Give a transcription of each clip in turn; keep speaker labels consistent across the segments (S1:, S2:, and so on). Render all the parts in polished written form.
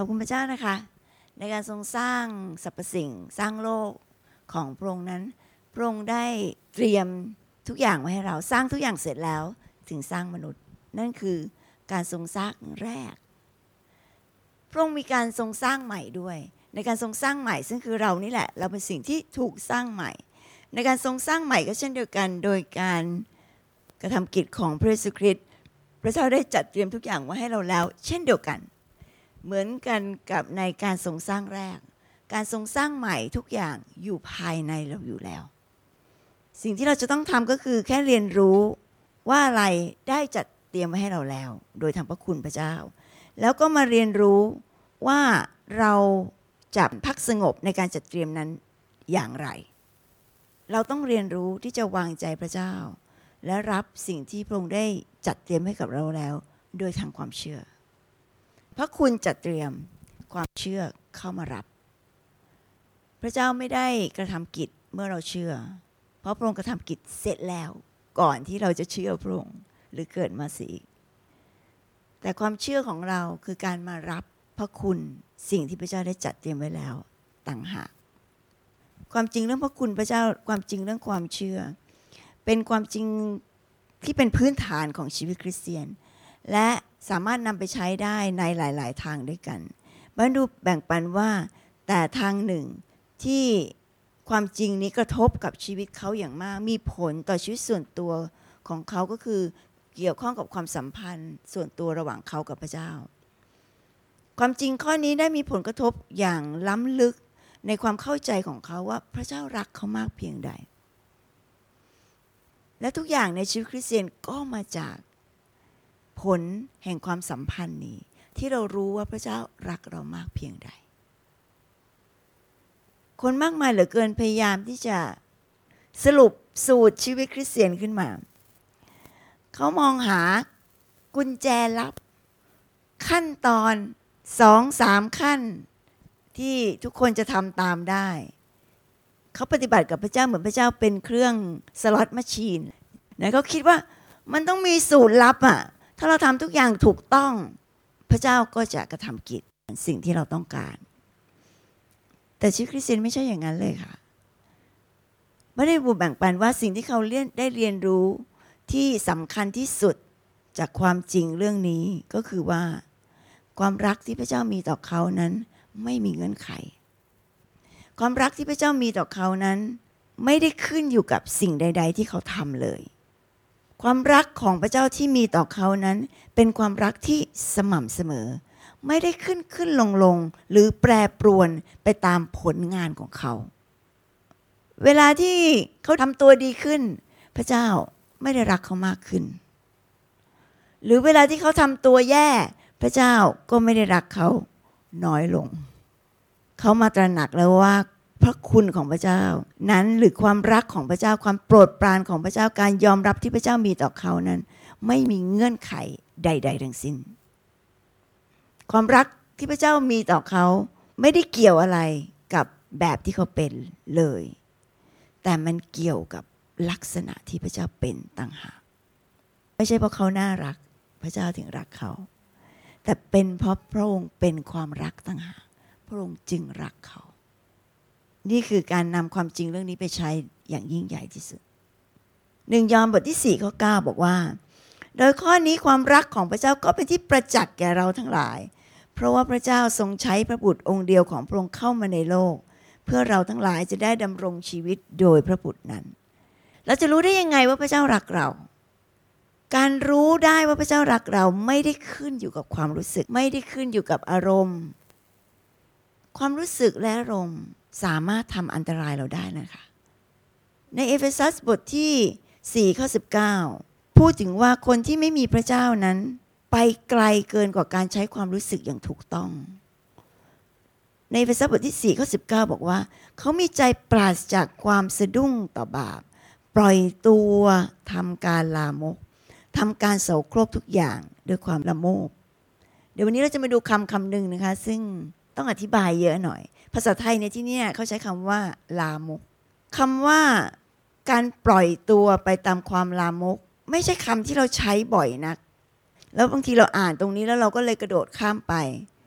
S1: อบคุณพระเจ้านะคะในการทรงสร้างสรรพสิ่งสร้างโลกของพระองค์นั้นพระองค์ได้เตรียมทุกอย่างไว้ให้เราสร้างทุกอย่างเสร็จแล้วถึงสร้างมนุษย์นั่นคือการทรงสร้างแรกพระองค์มีการทรงสร้างใหม่ด้วยในการทรงสร้างใหม่ซึ่งคือเรานี่แหละเราเป็นสิ่งที่ถูกสร้างใหม่ในการทรงสร้างใหม่ก็เช่นเดียวกันโดยการกระทำกิจของพระเยซูคริสต์พระเจ้าได้จัดเตรียมทุกอย่างไว้ให้เราแล้วเช่นเดียวกันเหมือนกันกับในการทรงสร้างแรกการทรงสร้างใหม่ทุกอย่างอยู่ภายในเราอยู่แล้วสิ่งที่เราจะต้องทำก็คือแค่เรียนรู้ว่าอะไรได้จัดเตรียมไว้ให้เราแล้วโดยทางพระคุณพระเจ้าแล้วก็มาเรียนรู้ว่าเราจะพักสงบในการจัดเตรียมนั้นอย่างไรเราต้องเรียนรู้ที่จะวางใจพระเจ้าและรับสิ่งที่พระองค์ได้จัดเตรียมให้กับเราแล้วโดยทางความเชื่อพระคุณจัดเตรียมความเชื่อเข้ามารับพระเจ้าไม่ได้กระทำกิจเมื่อเราเชื่อเพราะพระองค์กระทำกิจเสร็จแล้วก่อนที่เราจะเชื่อพระองค์หรือเกิดมาสิแต่ความเชื่อของเราคือการมารับพระคุณสิ่งที่พระเจ้าได้จัดเตรียมไว้แล้วต่างหากความจริงเรื่องพระคุณพระเจ้าความจริงเรื่องความเชื่อเป็นความจริงที่เป็นพื้นฐานของชีวิตคริสเตียนและสามารถนำไปใช้ได้ในหลายๆทางด้วยกันมาดูแบ่งปันว่าแต่ทางหนึ่งที่ความจริงนี้กระทบกับชีวิตเขาอย่างมากมีผลต่อชีวิตส่วนตัวของเขาก็คือเกี่ยวข้องกับความสัมพันธ์ส่วนตัวระหว่างเขากับพระเจ้าความจริงข้อนี้ได้มีผลกระทบอย่างล้ำลึกในความเข้าใจของเขาว่าพระเจ้ารักเขามากเพียงใดและทุกอย่างในชีวิตคริสเตียนก็มาจากผลแห่งความสัมพันธ์นี้ที่เรารู้ว่าพระเจ้ารักเรามากเพียงใดคนมากมายเหลือเกินพยายามที่จะสรุปสูตรชีวิตคริสเตียนขึ้นมาเขามองหากุญแจลับขั้นตอน 2-3 ขั้นที่ทุกคนจะทำตามได้เขาปฏิบัติกับพระเจ้าเหมือนพระเจ้าเป็นเครื่องสล็อตแมชชีนนะเขาคิดว่ามันต้องมีสูตรลับอ่ะถ้าเราทำทุกอย่างถูกต้องพระเจ้าก็จะกระทำกิจสิ่งที่เราต้องการแต่ชีวิตคริสเตียนไม่ใช่อย่างนั้นเลยค่ะไม่ได้แบ่งปันว่าสิ่งที่เขาได้เรียนรู้ที่สำคัญที่สุดจากความจริงเรื่องนี้ก็คือว่าความรักที่พระเจ้ามีต่อเขานั้นไม่มีเงื่อนไขความรักที่พระเจ้ามีต่อเขานั้นไม่ได้ขึ้นอยู่กับสิ่งใดๆที่เขาทำเลยความรักของพระเจ้าที่มีต่อเขานั้นเป็นความรักที่สม่ำเสมอไม่ได้ขึ้นลงหรือแปรปรวนไปตามผลงานของเขาเวลาที่เขาทำตัวดีขึ้นพระเจ้าไม่ได้รักเขามากขึ้นหรือเวลาที่เขาทำตัวแย่พระเจ้าก็ไม่ได้รักเขาน้อยลงเขามาตระหนักแล้วว่าพระคุณของพระเจ้านั้นหรือความรักของพระเจ้าความโปรดปรานของพระเจ้าการยอมรับที่พระเจ้ามีต่อเขานั้นไม่มีเงื่อนไขใดๆทั้งสิ้นความรักที่พระเจ้ามีต่อเขาไม่ได้เกี่ยวอะไรกับแบบที่เขาเป็นเลยแต่มันเกี่ยวกับลักษณะที่พระเจ้าเป็นต่างหากไม่ใช่เพราะเขาน่ารักพระเจ้าถึงรักเขาแต่เป็นเพราะพระองค์เป็นความรักต่างหากพระองค์จึงรักเขานี่คือการนำความจริงเรื่องนี้ไปใช้อย่างยิ่งใหญ่ที่สุด1 ยอห์นบทที่4 ข้อ 9บอกว่าโดยข้อนี้ความรักของพระเจ้าก็เป็นที่ประจักษ์แก่เราทั้งหลายเพราะว่าพระเจ้าทรงใช้พระบุตรองค์เดียวของพระองค์เข้ามาในโลกเพื่อเราทั้งหลายจะได้ดำรงชีวิตโดยพระบุตรนั้นเราจะรู้ได้ยังไงว่าพระเจ้ารักเราการรู้ได้ว่าพระเจ้ารักเราไม่ได้ขึ้นอยู่กับความรู้สึกไม่ได้ขึ้นอยู่กับอารมณ์ความรู้สึกและอารมณ์สามารถทำอันตรายเราได้นะคะในเอเฟซัสบทที่4 ข้อ 19พูดถึงว่าคนที่ไม่มีพระเจ้านั้นไปไกลเกินกว่าการใช้ความรู้สึกอย่างถูกต้องในเอเฟซัสบทที่4 ข้อ 19บอกว่าเขามีใจปราศจากความสะดุ้งต่อบาปปล่อยตัวทำการลามกทำการโสโครกทุกอย่างด้วยความละโมบเดี๋ยววันนี้เราจะมาดูคำหนึ่งนะคะซึ่งต้องอธิบายเยอะหน่อยภาษาไทยในที่นี้เขาใช้คำว่าลามกคำว่าการปล่อยตัวไปตามความลามกไม่ใช่คำที่เราใช้บ่อยนักแล้วบางทีเราอ่านตรงนี้แล้วเราก็เลยกระโดดข้ามไป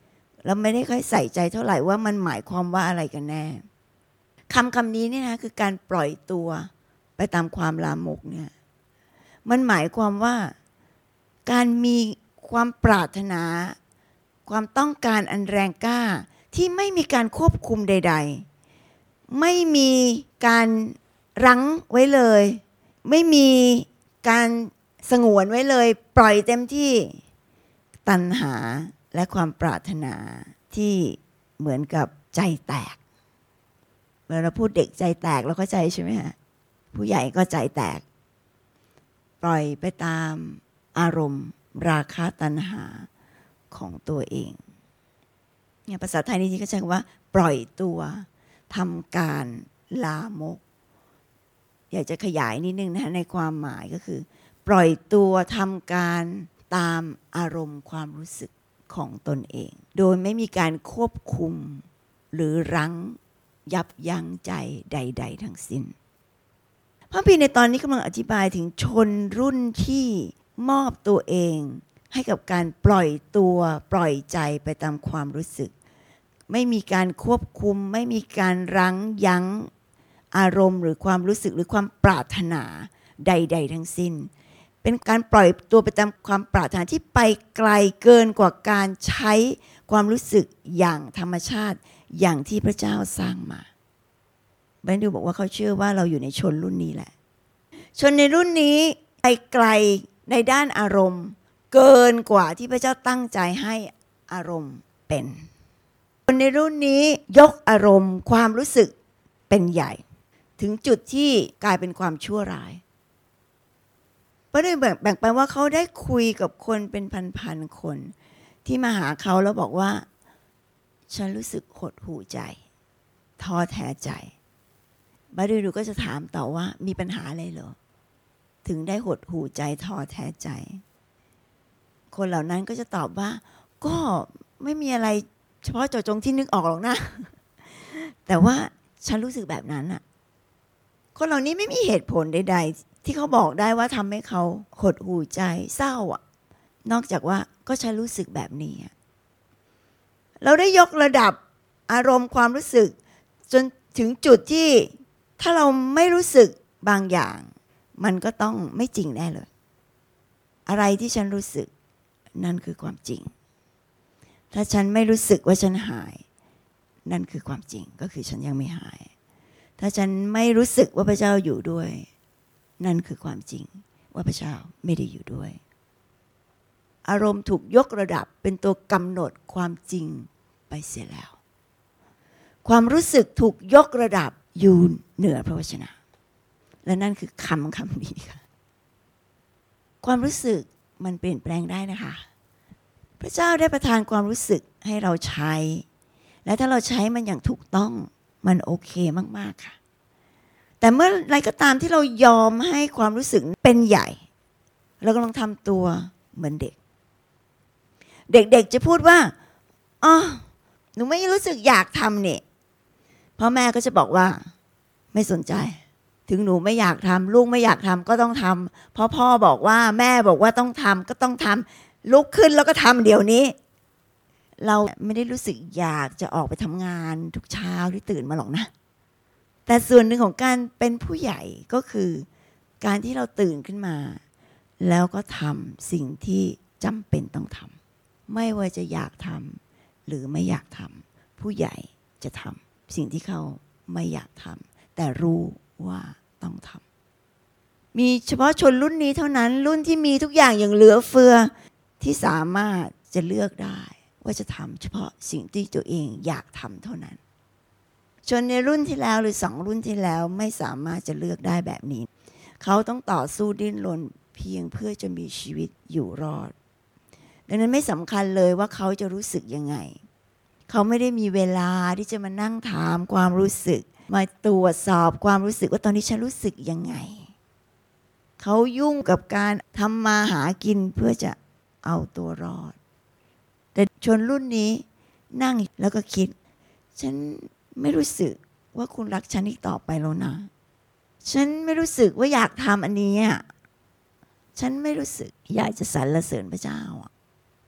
S1: เราไม่ได้ค่อยใส่ใจเท่าไหร่ว่ามันหมายความว่าอะไรกันแน่คำนี้เนี่ยนะคือการปล่อยตัวไปตามความลามกเนี่ยมันหมายความว่าการมีความปรารถนาความต้องการอันแรงกล้าที่ไม่มีการควบคุมใดๆไม่มีการรั้งไว้เลยไม่มีการสงวนไว้เลยปล่อยเต็มที่ตัณหาและความปรารถนาที่เหมือนกับใจแตกเมื่อเราพูดเด็กใจแตกเราเข้าใจใช่ไหมฮะผู้ใหญ่ก็ใจแตกปล่อยไปตามอารมณ์ราคะตัณหาของตัวเองเนี่ยภาษาไทยนี่ก็ใช้คำว่าปล่อยตัวทำการลามกอยากจะขยายนิดนึงนะในความหมายก็คือปล่อยตัวทำการตามอารมณ์ความรู้สึกของตนเองโดยไม่มีการควบคุมหรือรั้งยับยั้งใจใดๆทั้งสิ้นพระพีในตอนนี้กำลังอธิบายถึงชนรุ่นที่มอบตัวเองให้กับการปล่อยตัวปล่อยใจไปตามความรู้สึกไม่มีการควบคุมไม่มีการรั้งยั้งอารมณ์หรือความรู้สึกหรือความปรารถนาใดๆทั้งสิ้นเป็นการปล่อยตัวไปตามความปรารถนาที่ไปไกลเกินกว่าการใช้ความรู้สึกอย่างธรรมชาติอย่างที่พระเจ้าสร้างมาแบนดูบอกว่าเขาเชื่อว่าเราอยู่ในชนรุ่นนี้แหละชนในรุ่นนี้ไปไกลในด้านอารมณ์เกินกว่าที่พระเจ้าตั้งใจให้อารมณ์เป็นคนในรุ่นนี้ยกอารมณ์ความรู้สึกเป็นใหญ่ถึงจุดที่กลายเป็นความชั่วร้ายเพราะได้แบ่งไปว่าเขาได้คุยกับคนเป็นพันๆคนที่มาหาเขาแล้วบอกว่าฉันรู้สึกหดหู่ใจท้อแท้ใจบาดูก็จะถามต่อว่ามีปัญหาอะไรเหรอถึงได้หดหู่ใจท้อแท้ใจคนเหล่านั้นก็จะตอบว่าก็ไม่มีอะไรเฉพาะเจาะจงที่นึกออกหรอกนะแต่ว่าฉันรู้สึกแบบนั้นอะคนเหล่านี้ไม่มีเหตุผลใดๆที่เขาบอกได้ว่าทำให้เขาหดหู่ใจเศร้าอะนอกจากว่าก็ฉันรู้สึกแบบนี้เราได้ยกระดับอารมณ์ความรู้สึกจนถึงจุดที่ถ้าเราไม่รู้สึกบางอย่างมันก็ต้องไม่จริงแน่เลยอะไรที่ฉันรู้สึกนั่นคือความจริงถ้าฉันไม่รู้สึกว่าฉันหายนั่นคือความจริงก็คือฉันยังไม่หายถ้าฉันไม่รู้สึกว่าพระเจ้าอยู่ด้วยนั่นคือความจริงว่าพระเจ้าไม่ได้อยู่ด้วยอารมณ์ถูกยกระดับเป็นตัวกำหนดความจริงไปเสียแล้วความรู้สึกถูกยกระดับอยู่เหนือพระวจนะและนั่นคือคำนี้ค่ะความรู้สึกมันเปลี่ยนแปลงได้นะคะพระเจ้าได้ประทานความรู้สึกให้เราใช้และถ้าเราใช้มันอย่างถูกต้องมันโอเคมากๆค่ะแต่เมื่อไรก็ตามที่เรายอมให้ความรู้สึกเป็นใหญ่เรากำลังทำตัวเหมือนเด็กเด็กๆจะพูดว่าอ๋อหนูไม่รู้สึกอยากทำเนี่ยพ่อแม่ก็จะบอกว่าไม่สนใจถึงหนูไม่อยากทำลูกไม่อยากทำก็ต้องทำเพราะพ่อบอกว่าแม่บอกว่าต้องทำก็ต้องทำลุกขึ้นแล้วก็ทำเดี๋ยวนี้เราไม่ได้รู้สึกอยากจะออกไปทำงานทุกเช้าที่ตื่นมาหรอกนะแต่ส่วนหนึ่งของการเป็นผู้ใหญ่ก็คือการที่เราตื่นขึ้นมาแล้วก็ทำสิ่งที่จำเป็นต้องทำไม่ว่าจะอยากทำหรือไม่อยากทำผู้ใหญ่จะทำสิ่งที่เขาไม่อยากทำแต่รู้ว่าต้องทำมีเฉพาะชนรุ่นนี้เท่านั้นรุ่นที่มีทุกอย่างอย่างเหลือเฟือที่สามารถจะเลือกได้ว่าจะทำเฉพาะสิ่งที่ตัวเองอยากทำเท่านั้นชนในรุ่นที่แล้วหรือ2รุ่นที่แล้วไม่สามารถจะเลือกได้แบบนี้เขาต้องต่อสู้ดิ้นรนเพียงเพื่อจะมีชีวิตอยู่รอดดังนั้นไม่สำคัญเลยว่าเขาจะรู้สึกยังไงเขาไม่ได้มีเวลาที่จะมานั่งถามความรู้สึกมาตรวจสอบความรู้สึกว่าตอนนี้ฉันรู้สึกยังไงเขายุ่งกับการทำมาหากินเพื่อจะเอาตัวรอดแต่ชนรุ่นนี้นั่งแล้วก็คิดฉันไม่รู้สึกว่าคุณรักฉันอีกต่อไปแล้วนะฉันไม่รู้สึกว่าอยากทำอันนี้ฉันไม่รู้สึกอยากจะสรรเสริญพระเจ้า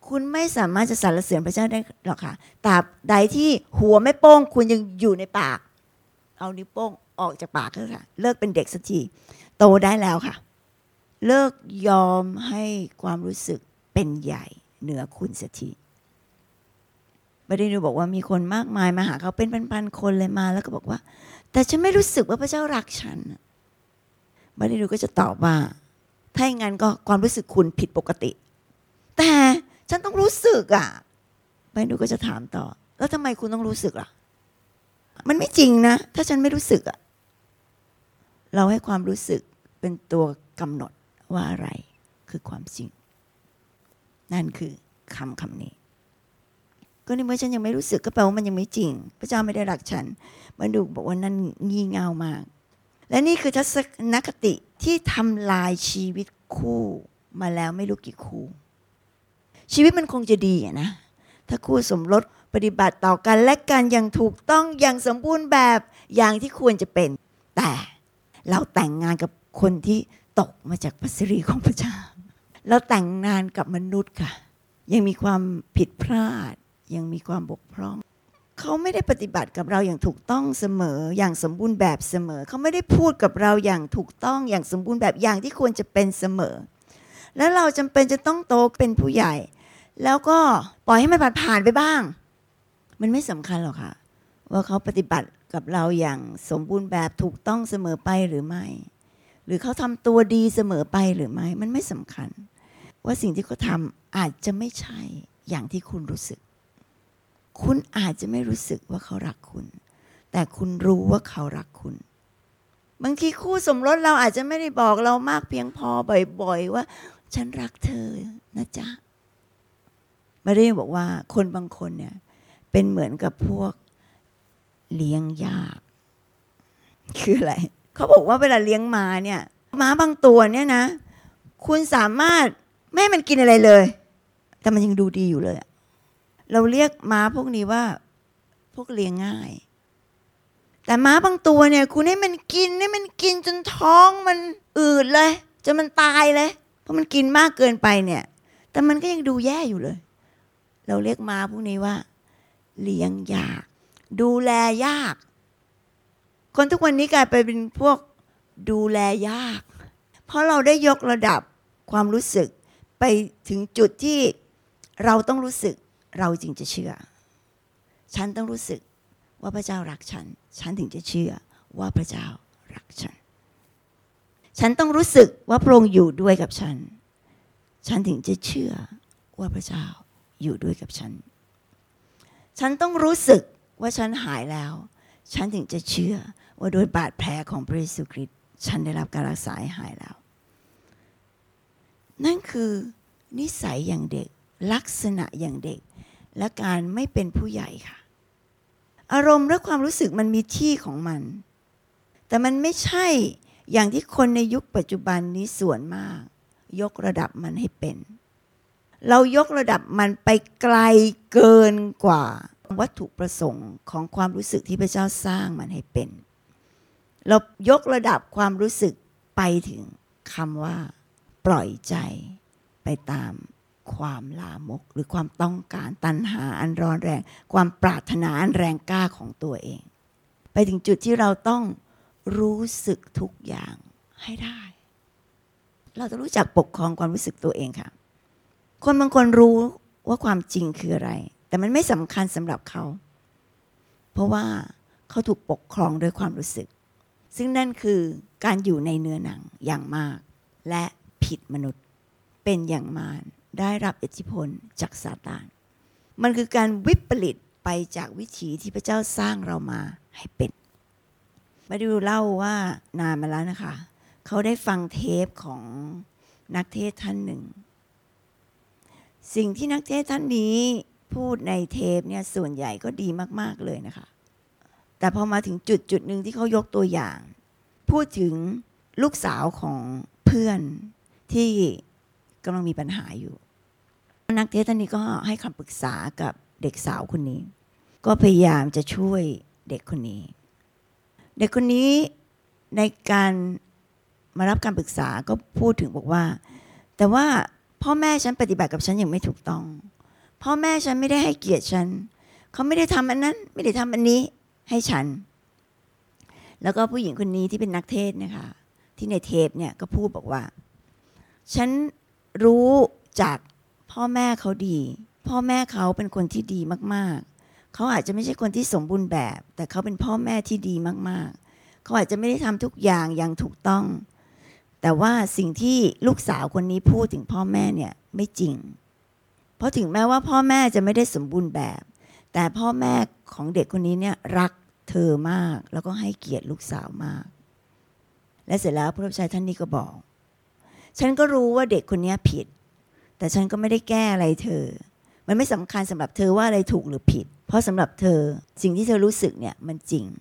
S1: คุณไม่สามารถจะสรรเสริญพระเจ้าได้หรอกค่ะตราบใดที่หัวไม่โป้งคุณยังอยู่ในปากเอานิ้วโป้งออกจากปากเถอะค่ะเลิกเป็นเด็กสักทีโตได้แล้วค่ะเลิกยอมให้ความรู้สึกเป็นใหญ่เหนือคุณสักทีบดีนูบอกว่ามีคนมากมายมาหาเขาเป็นพันๆคนเลยมาแล้วก็บอกว่าแต่ฉันไม่รู้สึกว่าพระเจ้ารักฉันบดีนูก็จะตอบว่าถ้าอย่างนั้นก็ความรู้สึกคุณผิดปกติแต่ฉันต้องรู้สึกอ่ะบดีนูก็จะถามต่อแล้วทำไมคุณต้องรู้สึกล่ะมันไม่จริงนะถ้าฉันไม่รู้สึกอ่ะเราให้ความรู้สึกเป็นตัวกำหนดว่าอะไรคือความจริงนั่นคือคำนี้ก็ในเมื่อฉันยังไม่รู้สึกก็แปลว่ามันยังไม่จริงพระเจ้าไม่ได้รักฉันมันดูบอกว่านั่นงี่เง่ามากและนี่คือทัศนคติที่ทำลายชีวิตคู่มาแล้วไม่รู้กี่คู่ชีวิตมันคงจะดีอะนะถ้าคู่สมรสปฏิบัติต่อกันและกันอย่างถูกต้องอย่างสมบูรณ์แบบอย่างที่ควรจะเป็นแต่เราแต่งงานกับคนที่ตกมาจากพระสิริของพระเจ้าเราแต่งงานกับมนุษย์ค่ะยังมีความผิดพลาดยังมีความบกพร่องเขาไม่ได้ปฏิบัติกับเราอย่างถูกต้องเสมออย่างสมบูรณ์แบบเสมอเขาไม่ได้พูดกับเราอย่างถูกต้องอย่างสมบูรณ์แบบอย่างที่ควรจะเป็นเสมอแล้วเราจำเป็นจะต้องโตเป็นผู้ใหญ่แล้วก็ปล่อยให้มันผ่านไปบ้างมันไม่สำคัญหรอกค่ะว่าเขาปฏิบัติกับเราอย่างสมบูรณ์แบบถูกต้องเสมอไปหรือไม่หรือเขาทำตัวดีเสมอไปหรือไม่มันไม่สำคัญว่าสิ่งที่เขาทำอาจจะไม่ใช่อย่างที่คุณรู้สึกคุณอาจจะไม่รู้สึกว่าเขารักคุณแต่คุณรู้ว่าเขารักคุณบางทีคู่สมรสเราอาจจะไม่ได้บอกเรามากเพียงพอบ่อยๆว่าฉันรักเธอนะจ๊ะไม่ได้บอกว่าคนบางคนเนี่ยเป็นเหมือนกับพวกเลี้ยงยากคืออะไรเขาบอกว่าเวลาเลี้ยงม้าเนี่ยม้าบางตัวเนี่ยนะคุณสามารถไม่ให้มันกินอะไรเลยแต่มันยังดูดีอยู่เลยเราเรียกม้าพวกนี้ว่าพวกเลี้ยงง่ายแต่ม้าบางตัวเนี่ยคุณให้มันกินจนท้องมันอืดเลยจนมันตายเลยเพราะมันกินมากเกินไปเนี่ยแต่มันก็ยังดูแย่อยู่เลยเราเรียกม้าพวกนี้ว่าเลี้ยงยากดูแลยากคนทุกวันนี้กลายไปเป็นพวกดูแลยากเพราะเราได้ยกระดับความรู้สึกไปถึงจุดที่เราต้องรู้สึกเราจึงจะเชื่อฉันต้องรู้สึกว่าพระเจ้ารักฉันฉันถึงจะเชื่อว่าพระเจ้ารักฉันฉันต้องรู้สึกว่าพระองค์อยู่ด้วยกับฉันฉันถึงจะเชื่อว่าพระเจ้าอยู่ด้วยกับฉันฉันต้องรู้สึกว่าฉันหายแล้วฉันถึงจะเชื่อว่าโดยบาดแผลของพระเยซูคริสต์ฉันได้รับการรักษาหายแล้วนั่นคือนิสัยอย่างเด็กลักษณะอย่างเด็กและการไม่เป็นผู้ใหญ่ค่ะอารมณ์และความรู้สึกมันมีที่ของมันแต่มันไม่ใช่อย่างที่คนในยุคปัจจุบันนี้ส่วนมากยกระดับมันให้เป็นเรายกระดับมันไปไกลเกินกว่าวัตถุประสงค์ของความรู้สึกที่พระเจ้าสร้างมันให้เป็นเรายกระดับความรู้สึกไปถึงคำว่าปล่อยใจไปตามความลามกหรือความต้องการตัณหาอันร้อนแรงความปรารถนาอันแรงกล้าของตัวเองไปถึงจุดที่เราต้องรู้สึกทุกอย่างให้ได้เราจะรู้จักปกครองความรู้สึกตัวเองค่ะคนบางคนรู้ว่าความจริงคืออะไรแต่มันไม่สำคัญสำหรับเขาเพราะว่าเขาถูกปกครองด้วยความรู้สึกซึ่งนั่นคือการอยู่ในเนื้อหนังอย่างมากและผิดมนุษย์เป็นอย่างมารได้รับอิทธิพลจากซาตานมันคือการวิปริตไปจากวิถีที่พระเจ้าสร้างเรามาให้เป็นมาดูเล่าว่านานมาแล้วนะคะเขาได้ฟังเทปของนักเทศท่านหนึ่งสิ่งที่นักเทศท่านนี้พูดในเทปเนี่ยส่วนใหญ่ก็ดีมากๆเลยนะคะแต่พอมาถึงจุดหนึ่งที่เขายกตัวอย่างพูดถึงลูกสาวของเพื่อนที่กำลังมีปัญหาอยู่นักเทศท่านนี้ก็ให้คำปรึกษากับเด็กสาวคนนี้ก็พยายามจะช่วยเด็กคนนี้ในการมารับการปรึกษาก็พูดถึงบอกว่าแต่ว่าพ่อแม่ฉันปฏิบัติกับฉันอย่างไม่ถูกต้องพ่อแม่ฉันไม่ได้ให้เกียรติฉันเขาไม่ได้ทำอันนั้นไม่ได้ทำอันนี้ให้ฉันแล้วก็ผู้หญิงคนนี้ที่เป็นนักเทศนะคะที่ในเทปเนี่ยก็พูดบอกว่าฉันรู้จากพ่อแม่เขาดีพ่อแม่เขาเป็นคนที่ดีมากๆเขาอาจจะไม่ใช่คนที่สมบูรณ์แบบแต่เขาเป็นพ่อแม่ที่ดีมากๆเขาอาจจะไม่ได้ทำทุกอย่างอย่างถูกต้องแต่ว่าสิ่งที่ลูกสาวคนนี้พูดถึงพ่อแม่เนี่ยไม่จริงเพราะถึงแม้ว่าพ่อแม่จะไม่ได้สมบูรณ์แบบแต่พ่อแม่ของเด็กคนนี้เนี่ยรักเธอมากแล้วก็ให้เกียรติลูกสาวมากและเสร็จแล้วพระผู้ชายท่านนี้ก็บอกฉันก็รู้ว่าเด็กคนนี้ผิดแต่ฉันก็ไม่ได้แก้อะไรเธอมันไม่สำคัญสำหรับเธอว่าอะไรถูกหรือผิดเพราะสำหรับเธอสิ่งที่เธอรู้สึกเนี่ยมันจริง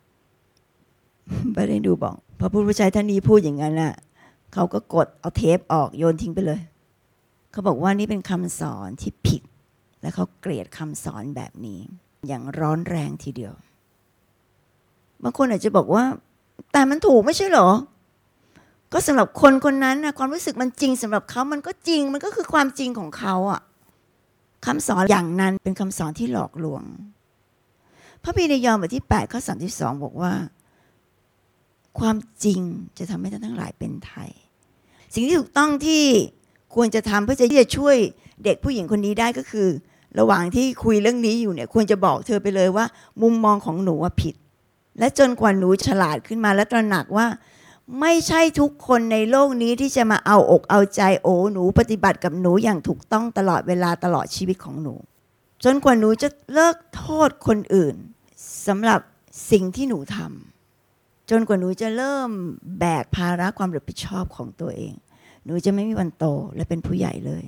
S1: ไม่ได้ดูบอกพอผู้ชายท่านนี้พูดอย่างนั้นน่ะเขาก็กดเอาเทปออกโยนทิ้งไปเลยเขาบอกว่านี่เป็นคำสอนที่ผิดและเขาเกลียดคำสอนแบบนี้อย่างร้อนแรงทีเดียวบางคนอาจจะบอกว่าแต่มันถูกไม่ใช่เหรอก็สำหรับคนคนนั้นนะความรู้สึกมันจริงสำหรับเขามันก็จริงมันก็คือความจริงของเขาอ่ะคำสอนอย่างนั้นเป็นคำสอนที่หลอกลวงพระพีในยอห์นบทที่8ข้อ32บอกว่าความจริงจะทำให้ท่านทั้งหลายเป็นไทยสิ่งที่ถูกต้องที่ควรจะทำเพื่อที่จะช่วยเด็กผู้หญิงคนนี้ได้ก็คือระหว่างที่คุยเรื่องนี้อยู่เนี่ยควรจะบอกเธอไปเลยว่ามุมมองของหนูว่าผิดและจนกว่าหนูฉลาดขึ้นมาและตระหนักว่าไม่ใช่ทุกคนในโลกนี้ที่จะมาเอาอกเอาใจโอ้หนูปฏิบัติกับหนูอย่างถูกต้องตลอดเวลาตลอดชีวิตของหนูจนกว่าหนูจะเลิกโทษคนอื่นสำหรับสิ่งที่หนูทำจนกว่าหนูจะเริ่มแบกภาระความรับผิดชอบของตัวเองหนูจะไม่มีวันโตและเป็นผู้ใหญ่เลย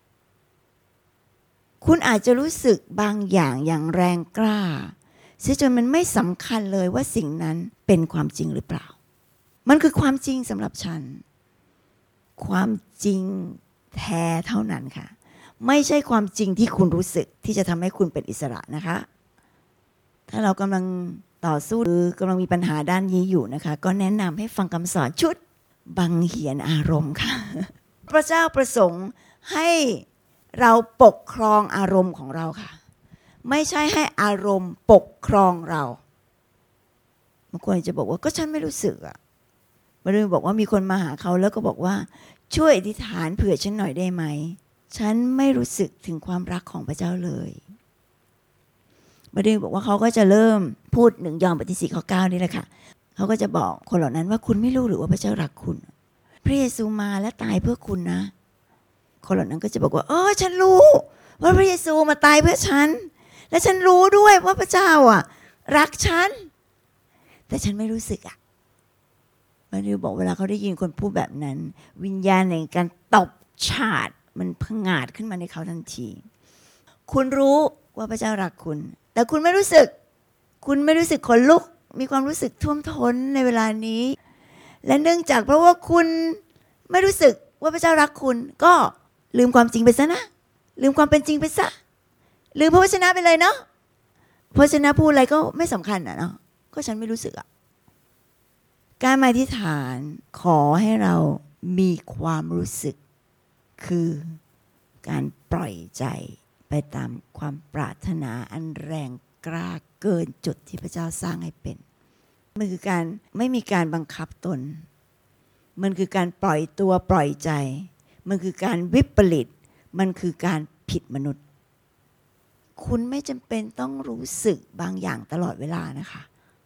S1: คุณอาจจะรู้สึกบางอย่างอย่างแรงกล้าเสียจนมันไม่สำคัญเลยว่าสิ่งนั้นเป็นความจริงหรือเปล่ามันคือความจริงสำหรับฉันความจริงแท้เท่านั้นค่ะไม่ใช่ความจริงที่คุณรู้สึกที่จะทำให้คุณเป็นอิสระนะคะถ้าเรากำลังต่อสู้หรือกำลังมีปัญหาด้านนี้อยู่นะคะก็แนะนำให้ฟังคำสอนชุดบังเหียนอารมณ์ค่ะพระเจ้าประสงค์ให้เราปกครองอารมณ์ของเราค่ะไม่ใช่ให้อารมณ์ปกครองเราบางคนจะบอกว่าก็ฉันไม่รู้สึกอ่ะบางคนบอกว่ามีคนมาหาเขาแล้วก็บอกว่าช่วยอธิษฐานเผื่อฉันหน่อยได้ไหมฉันไม่รู้สึกถึงความรักของพระเจ้าเลยบางคนบอกว่าเขาก็จะเริ่มพูด1 ยอห์นบทที่4ข้อ9นี่แหละค่ะเขาก็จะบอกคนเหล่านั้นว่าคุณไม่รู้หรือว่าพระเจ้ารักคุณพระเยซูมาและตายเพื่อคุณนะคนเหล่านั้นก็จะบอกว่าฉันรู้ว่าพระเยซูมาตายเพื่อฉันและฉันรู้ด้วยว่าพระเจ้ารักฉันแต่ฉันไม่รู้สึกบางทีบอกเวลาเขาได้ยินคนพูดแบบนั้นวิญญาณในการตบฉาดมันผงาดขึ้นมาในเขาทันทีคุณรู้ว่าพระเจ้ารักคุณแต่คุณไม่รู้สึกขนลุกมีความรู้สึกท่วมท้นในเวลานี้และเนื่องจากเพราะว่าคุณไม่รู้สึกว่าพระเจ้ารักคุณก็ลืมความจริงไปซะนะลืมความเป็นจริงไปซะลืมพระวจนะไปเลยเนาะพระวจนะพูดอะไรก็ไม่สำคัญเนาะก็ฉันไม่รู้สึกการมาอธิษฐานขอให้เรามีความรู้สึกคือการปล่อยใจไปตามความปรารถนาอันแรงกล้าเกินจุดที่พระเจ้าสร้างให้เป็นมันคือการไม่มีการบังคับตนมันคือการปล่อยตัวปล่อยใจมันคือการวิปริตมันคือการผิดมนุษย์คุณไม่จำเป็นต้องรู้สึกบางอย่างตลอดเวลานะคะ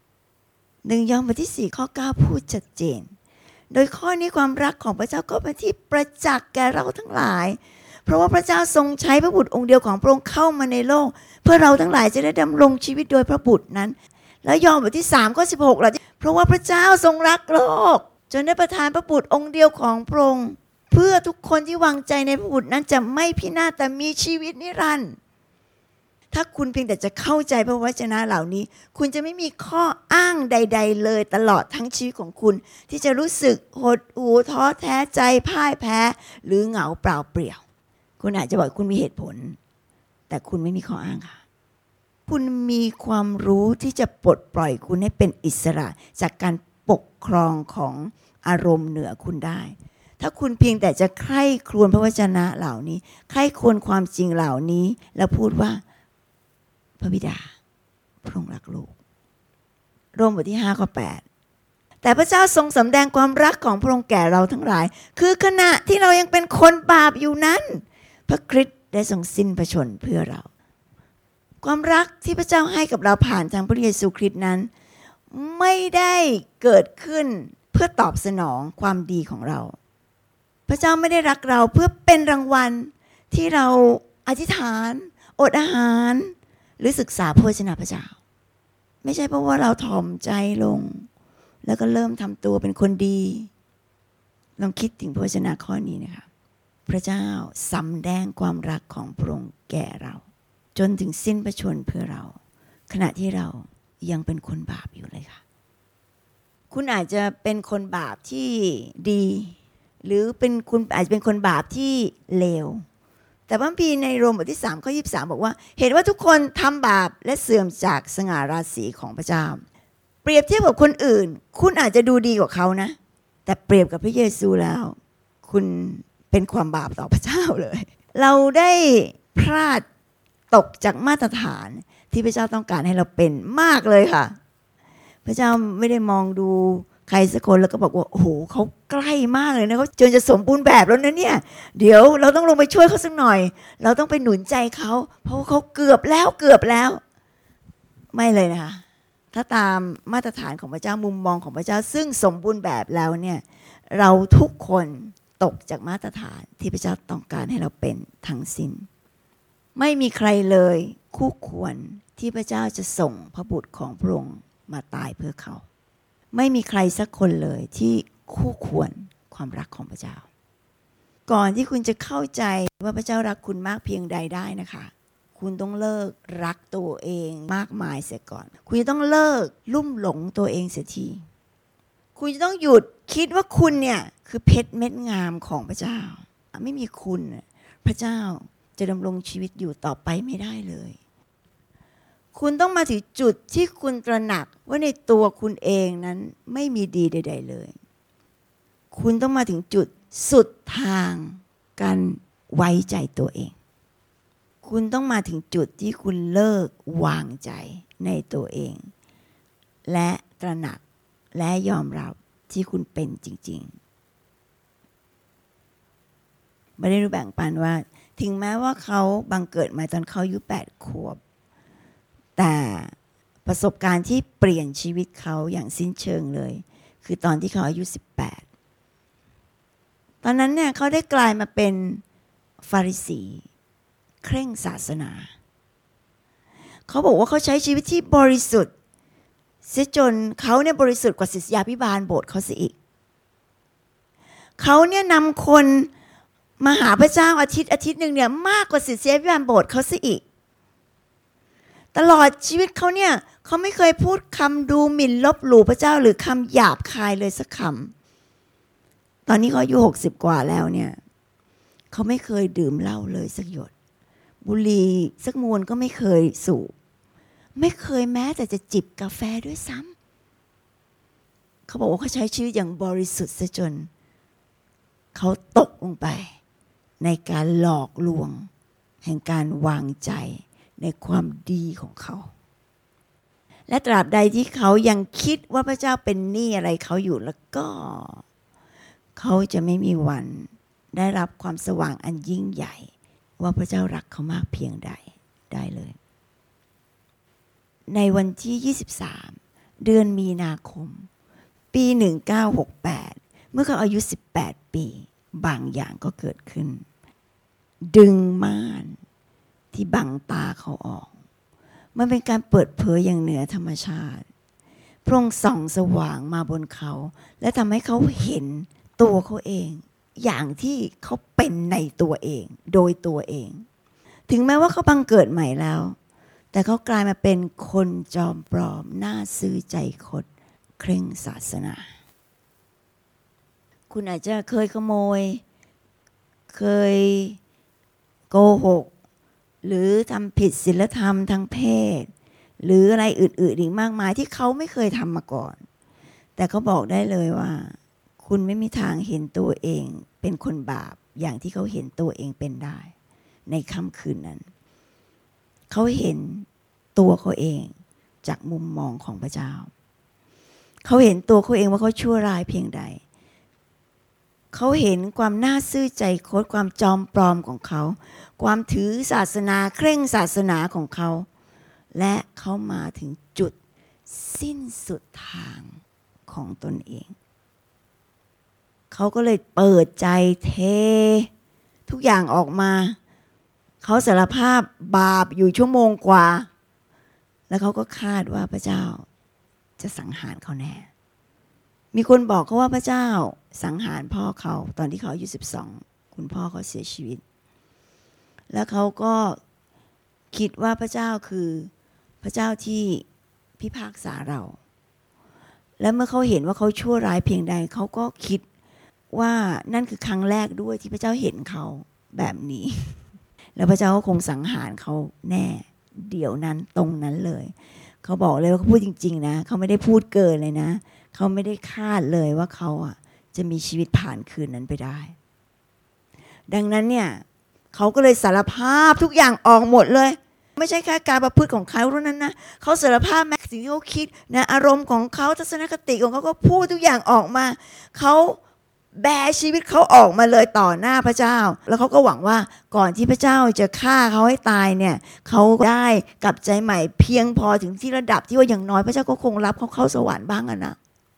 S1: 1 ยอห์นบทที่4ข้อ9พูดชัดเจนโดยข้อนี้ความรักของพระเจ้าก็เป็นที่ประจักษ์แก่เราทั้งหลายเพราะว่าพระเจ้าทรงใช้พระบุตรองค์เดียวของพระองค์เข้ามาในโลกเพื่อเราทั้งหลายจะได้ดำรงชีวิตโดยพระบุตรนั้นแล้วยอห์นบทที่3ข้อ16ล่ะเพราะว่าพระเจ้าทรงรักโลกจนได้ประทานพระบุตรองค์เดียวของพระองค์เพื่อทุกคนที่วางใจในพระบุตรนั้นจะไม่พินาศแต่มีชีวิตนิรันดร์ถ้าคุณเพียงแต่จะเข้าใจพระวจนะเหล่านี้คุณจะไม่มีข้ออ้างใดๆเลยตลอดทั้งชีวิตของคุณที่จะรู้สึกหดหู่ท้อแท้ใจพ่ายแพ้หรือเหงาเปล่าเปลี่ยวคุณอาจจะบอกคุณมีเหตุผลแต่คุณไม่มีข้ออ้างค่ะคุณมีความรู้ที่จะปลดปล่อยคุณให้เป็นอิสระจากการปกครองของอารมณ์เหนือคุณได้ถ้าคุณเพียงแต่จะใคร่ครวญพระวจนะเหล่านี้ใคร่ครวญความจริงเหล่านี้แล้วพูดว่าพระบิดาพระองค์รักลูกโรมบทที่5ข้อ8แต่พระเจ้าทรงสำแดงความรักของพระองค์แก่เราทั้งหลายคือขณะที่เรายังเป็นคนบาปอยู่นั้นพระคริสต์ได้ทรงสิ้นพระชนม์เพื่อเราความรักที่พระเจ้าให้กับเราผ่านทางพระเยซูคริสต์นั้นไม่ได้เกิดขึ้นเพื่อตอบสนองความดีของเราพระเจ้าไม่ได้รักเราเพื่อเป็นรางวัลที่เราอธิษฐานอดอาหารหรือศึกษาพระวจนะพระเจ้าไม่ใช่เพราะว่าเราถ่อมใจลงแล้วก็เริ่มทำตัวเป็นคนดีลองคิดถึงพระวจนะข้อนี้นะคะพระเจ้าสำแดงความรักของพระองค์แก่เราจนถึงสิ้นพระชนม์เพื่อเราขณะที่เรายังเป็นคนบาปอยู่เลยค่ะคุณอาจจะเป็นคนบาปที่ดีหรือคุณอาจจะเป็นคนบาปที่เลวแต่พระคัมภีร์ในโรมบทที่3ข้อ23บอกว่าเห็นว่าทุกคนทำบาปและเสื่อมจากสง่าราศีของพระเจ้าเปรียบเทียบกับคนอื่นคุณอาจจะดูดีกว่าเขานะแต่เปรียบกับพระเยซูแล้วคุณเป็นความบาปต่อพระเจ้าเลยเราได้พลาดตกจากมาตรฐานที่พระเจ้าต้องการให้เราเป็นมากเลยค่ะพระเจ้าไม่ได้มองดูใครสักคนแล้วก็บอกว่าโอ้โหเขาใกล้มากเลยนะเขาจนจะสมบูรณ์แบบแล้วนะเนี่ยเดี๋ยวเราต้องลงไปช่วยเขาสักหน่อยเราต้องไปหนุนใจเขาเพราะเขาเกือบแล้วไม่เลยนะคะถ้าตามมาตรฐานของพระเจ้ามุมมองของพระเจ้าซึ่งสมบูรณ์แบบแล้วเนี่ยเราทุกคนตกจากมาตรฐานที่พระเจ้าต้องการให้เราเป็นทั้งสิ้นไม่มีใครเลยคู่ควรที่พระเจ้าจะส่งพระบุตรของพระองค์มาตายเพื่อเขาไม่มีใครสักคนเลยที่คู่ควรความรักของพระเจ้าก่อนที่คุณจะเข้าใจว่าพระเจ้ารักคุณมากเพียงใดได้นะคะคุณต้องเลิกรักตัวเองมากมายเสียก่อนคุณจะต้องเลิกลุ่มหลงตัวเองเสียทีคุณจะต้องหยุดคิดว่าคุณเนี่ยคือเพชรเม็ดงามของพระเจ้าไม่มีคุณพระเจ้าจะดำรงชีวิตอยู่ต่อไปไม่ได้เลยคุณต้องมาถึงจุดที่คุณตระหนักว่าในตัวคุณเองนั้นไม่มีดีใดๆเลยคุณต้องมาถึงจุดสุดทางการไว้ใจตัวเองคุณต้องมาถึงจุดที่คุณเลิกวางใจในตัวเองและตระหนักและยอมรับที่คุณเป็นจริงๆไม่ได้รู้แบ่งปันว่าถึงแม้ว่าเขาบังเกิดมาตอนเขาอายุ8 ขวบแต่ประสบการณ์ที่เปลี่ยนชีวิตเขาอย่างสิ้นเชิงเลยคือตอนที่เขาอายุ18ตอนนั้นเนี่ยเขาได้กลายมาเป็นฟาริสีเคร่งศาสนาเขาบอกว่าเขาใช้ชีวิตที่บริสุทธิ์เสียจนเขาเนี่ยบริสุทธิ์กว่าศิษยาภิบาลโบสถ์เขาเสียอีกเขาเนี่ยนำคนมาหาพระเจ้าอาทิตย์นึงเนี่ยมากกว่าศิษยาภิบาลโบสถ์เขาเสียอีกตลอดชีวิตเขาเนี่ยเขาไม่เคยพูดคำดูหมิ่นลบหลู่พระเจ้าหรือคำหยาบคายเลยสักคำตอนนี้เขาอายุ60 กว่าแล้วเนี่ยเขาไม่เคยดื่มเหล้าเลยสักหยดบุหรี่สักมวนก็ไม่เคยสูบไม่เคยแม้แต่จะจิบกาแฟด้วยซ้ำเขาบอกว่าเขาใช้ชีวิตอย่างบริสุทธิ์ซะจนเขาตกลงไปในการหลอกลวงแห่งการวางใจในความดีของเขาและตราบใดที่เขายังคิดว่าพระเจ้าเป็นหนี้อะไรเขาอยู่แล้วก็เขาจะไม่มีวันได้รับความสว่างอันยิ่งใหญ่ว่าพระเจ้ารักเขามากเพียงใดได้เลยในวันที่23เดือนมีนาคมปี1968เมื่อเขาอายุ18 ปีบางอย่างก็เกิดขึ้นดึงม่านที่บังตาเขาออกมันเป็นการเปิดเผยอย่างเหนือธรรมชาติพระองค์ส่องสว่างมาบนเขาและทำให้เขาเห็นตัวเขาเองอย่างที่เขาเป็นในตัวเองโดยตัวเองถึงแม้ว่าเขาบังเกิดใหม่แล้วแต่เขากลายมาเป็นคนจอมปลอมน่าซื้อใจคดเคร่งศาสนาคุณอาจจะเคยขโมยเคยโกหกหรือทำผิดศีลธรรมทางเพศหรืออะไรอื่นๆอีกมากมายที่เขาไม่เคยทำมาก่อนแต่เขาบอกได้เลยว่าคุณไม่มีทางเห็นตัวเองเป็นคนบาปอย่างที่เขาเห็นตัวเองเป็นได้ในค่ำคืนนั้นเขาเห็นตัวเขาเองจากมุมมองของพระเจ้าเขาเห็นตัวเขาเองว่าเขาชั่วร้ายเพียงใดเขาเห็นความน่าซื่อใจคดความจอมปลอมของเขาความถือศาสนาเคร่งศาสนาของเขาและเขามาถึงจุดสิ้นสุดทางของตนเองเขาก็เลยเปิดใจเททุกอย่างออกมาเขาสารภาพบาปอยู่ชั่วโมงกว่าแล้วเขาก็คาดว่าพระเจ้าจะสังหารเขาแน่มีคนบอกเขาว่าพระเจ้าสังหารพ่อเขาตอนที่เขาอายุ12คุณพ่อเขาเสียชีวิตแล้วเขาก็คิดว่าพระเจ้าคือพระเจ้าที่พิพากษาเราแล้วเมื่อเขาเห็นว่าเขาชั่วร้ายเพียงใดเขาก็คิดว่านั่นคือครั้งแรกด้วยที่พระเจ้าเห็นเขาแบบนี้แล้วพระเจ้าก็คงสังหารเขาแน่เดี๋ยวนั้นตรงนั้นเลยเขาบอกเลยว่าเขาพูดจริงๆนะเขาไม่ได้พูดเกินเลยนะเขาไม่ได้คาดเลยว่าเขาจะมีชีวิตผ่านคืนนั้นไปได้ดังนั้นเนี่ยเขาก็เลยสารภาพทุกอย่างออกหมดเลยไม่ใช่แค่การประพฤติของเขาเท่านั้นนะเขาสารภาพแม้สิ่งที่เขาคิดนะอารมณ์ของเขาทัศนคติของเขาก็พูดทุกอย่างออกมาเขาแบชีวิตเขาออกมาเลยต่อหน้าพระเจ้าแล้วเขาก็หวังว่าก่อนที่พระเจ้าจะฆ่าเขาให้ตายเนี่ยเขาได้กลับใจใหม่เพียงพอถึงที่ระดับที่ว่าอย่างน้อยพระเจ้าก็คงรับเขาเข้าสวรรค์บ้างนะ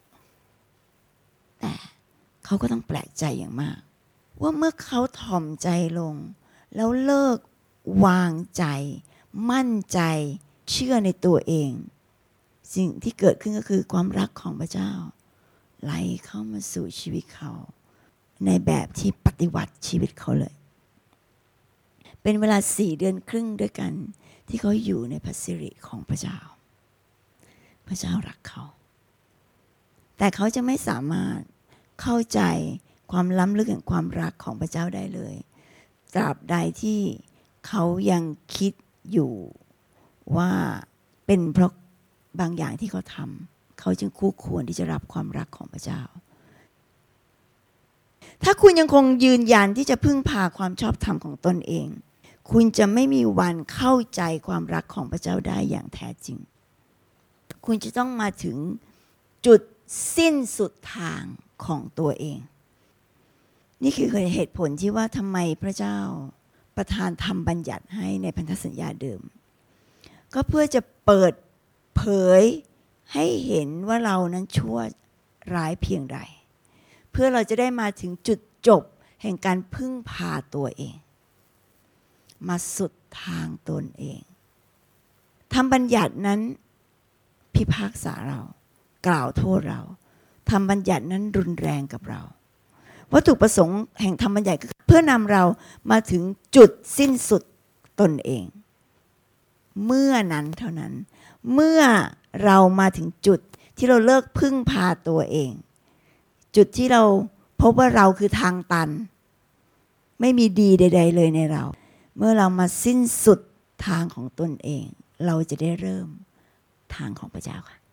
S1: แต่เขาก็ต้องแปลกใจอย่างมากว่าเมื่อเขาถ่อมใจลงแล้วเลิกวางใจมั่นใจเชื่อในตัวเองสิ่งที่เกิดขึ้นก็คือความรักของพระเจ้าไหลเข้ามาสู่ชีวิตเขาในแบบที่ปฏิวัติชีวิตเขาเลยเป็นเวลา4 เดือนครึ่งด้วยกันที่เขาอยู่ในพระสิริของพระเจ้าพระเจ้ารักเขาแต่เขาจะไม่สามารถเข้าใจความล้ำลึกแห่งความรักของพระเจ้าได้เลยตราบใดที่เขายังคิดอยู่ว่าเป็นเพราะบางอย่างที่เขาทำเขาจึงคู่ควรที่จะรับความรักของพระเจ้าถ้าคุณยังคงยืนยันที่จะพึ่งพาความชอบธรรมของตนเองคุณจะไม่มีวันเข้าใจความรักของพระเจ้าได้อย่างแท้จริงคุณจะต้องมาถึงจุดสิ้นสุดทางของตัวเองนี่คือเหตุผลที่ว่าทำไมพระเจ้าประทานธรรมบัญญัติให้ในพันธสัญญาเดิมก็เพื่อจะเปิดเผยให้เห็นว่าเรานั้นชั่วร้ายเพียงใดเพื่อเราจะได้มาถึงจุดจบแห่งการพึ่งพาตัวเองมาสุดทางตนเองธรรมบัญญัตินั้นพิพากษาเรากล่าวโทษเราธรรมบัญญัตินั้นรุนแรงกับเราวัตถุประสงค์แห่งธรรมบัญญัติเพื่อนำเรามาถึงจุดสิ้นสุดตนเองเมื่อนั้นเท่านั้นเมื่อเรามาถึงจุดที่เราเลิกพึ่งพาตัวเองจุดที่เราพบว่าเราคือทางตันไม่มีดีใดๆเลยในเราเมื่อเรามาสิ้นสุดทางของตนเองเราจะได้เริ่มทางของพระเจ้าค่ะ